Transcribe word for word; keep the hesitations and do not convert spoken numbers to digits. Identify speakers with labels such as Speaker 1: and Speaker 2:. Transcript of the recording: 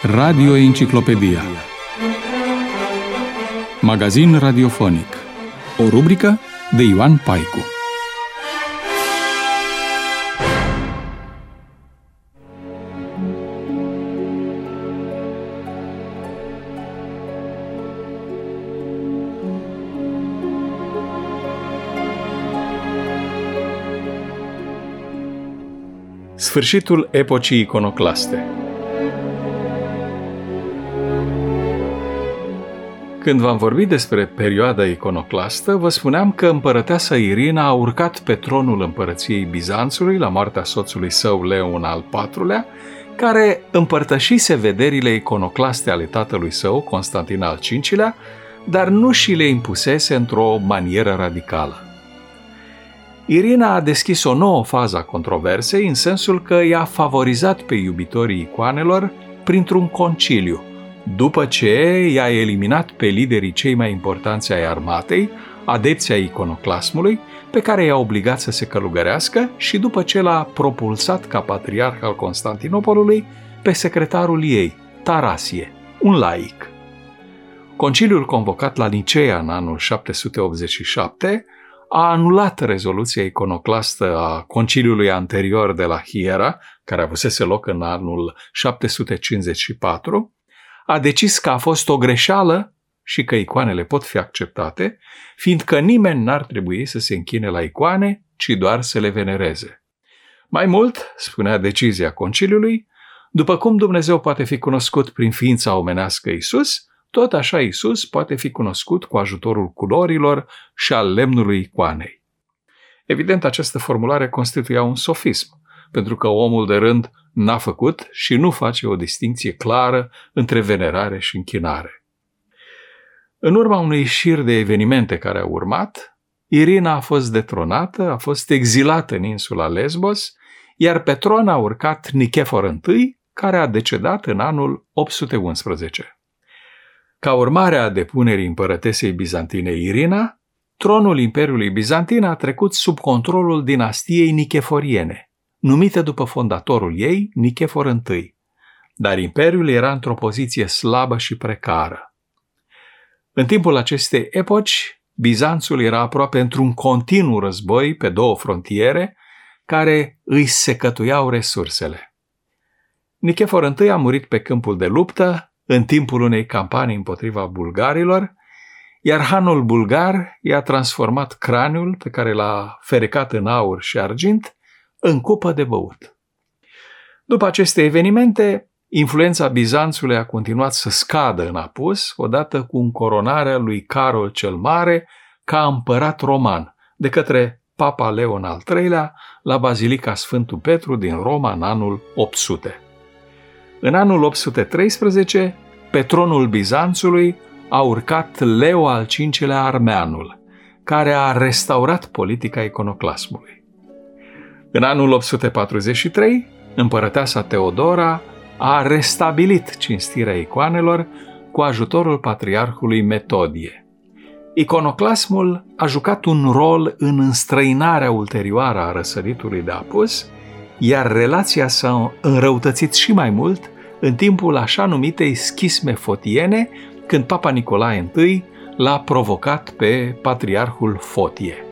Speaker 1: Radio Enciclopedia. Magazin radiofonic. O rubrică de Ioan Paicu. Sfârșitul epocii iconoclaste. Când v-am vorbit despre perioada iconoclastă, vă spuneam că împărăteasa Irina a urcat pe tronul împărăției Bizanțului la moartea soțului său Leon al patrulea, care împărtășise vederile iconoclaste ale tatălui său, Constantin al cincilea, dar nu și le impusese într-o manieră radicală. Irina a deschis o nouă fază a controversei în sensul că i-a favorizat pe iubitorii icoanelor printr-un conciliu, după ce i-a eliminat pe liderii cei mai importanți ai armatei, adepții ai iconoclasmului, pe care i-a obligat să se călugărească și după ce l-a propulsat ca patriarh al Constantinopolului pe secretarul ei, Tarasie, un laic. Conciliul convocat la Niceea în anul șapte sute optzeci și șapte a anulat rezoluția iconoclastă a conciliului anterior de la Hiera, care avusese loc în anul șapte sute cincizeci și patru, a decis că a fost o greșeală și că icoanele pot fi acceptate, fiindcă nimeni n-ar trebui să se închine la icoane, ci doar să le venereze. Mai mult, spunea decizia conciliului, după cum Dumnezeu poate fi cunoscut prin ființa omenească Iisus, tot așa Iisus poate fi cunoscut cu ajutorul culorilor și al lemnului icoanei. Evident, această formulare constituia un sofism, pentru că omul de rând n-a făcut și nu face o distinție clară între venerare și închinare. În urma unui șir de evenimente care au urmat, Irina a fost detronată, a fost exilată în insula Lesbos, iar pe tron a urcat Nicefor I, care a decedat în anul opt sute unsprezece. Ca urmare a depunerii împărătesei bizantine Irina, tronul Imperiului Bizantin a trecut sub controlul dinastiei nicheforiene, numită după fondatorul ei, Nicefor I, dar imperiul era într-o poziție slabă și precară. În timpul acestei epoci, Bizanțul era aproape într-un continuu război pe două frontiere care îi secătuiau resursele. Nicefor I a murit pe câmpul de luptă în timpul unei campanii împotriva bulgarilor, iar hanul bulgar i-a transformat craniul pe care l-a ferecat în aur și argint în cupă de băut. După aceste evenimente, influența Bizanțului a continuat să scadă în apus, odată cu încoronarea lui Carol cel Mare ca împărat roman, de către Papa Leon al treilea la Bazilica Sfântul Petru din Roma în anul opt sute. În anul opt sute treisprezece, pe tronul Bizanțului a urcat Leo al cincilea Armeanul, care a restaurat politica iconoclasmului. În anul opt sute patruzeci și trei, împărăteasa Teodora a restabilit cinstirea icoanelor cu ajutorul patriarhului Metodie. Iconoclasmul a jucat un rol în înstrăinarea ulterioară a răsăritului de apus, iar relația s-a înrăutățit și mai mult în timpul așa numitei schisme fotiene, când Papa Nicolae I l-a provocat pe patriarhul Fotie.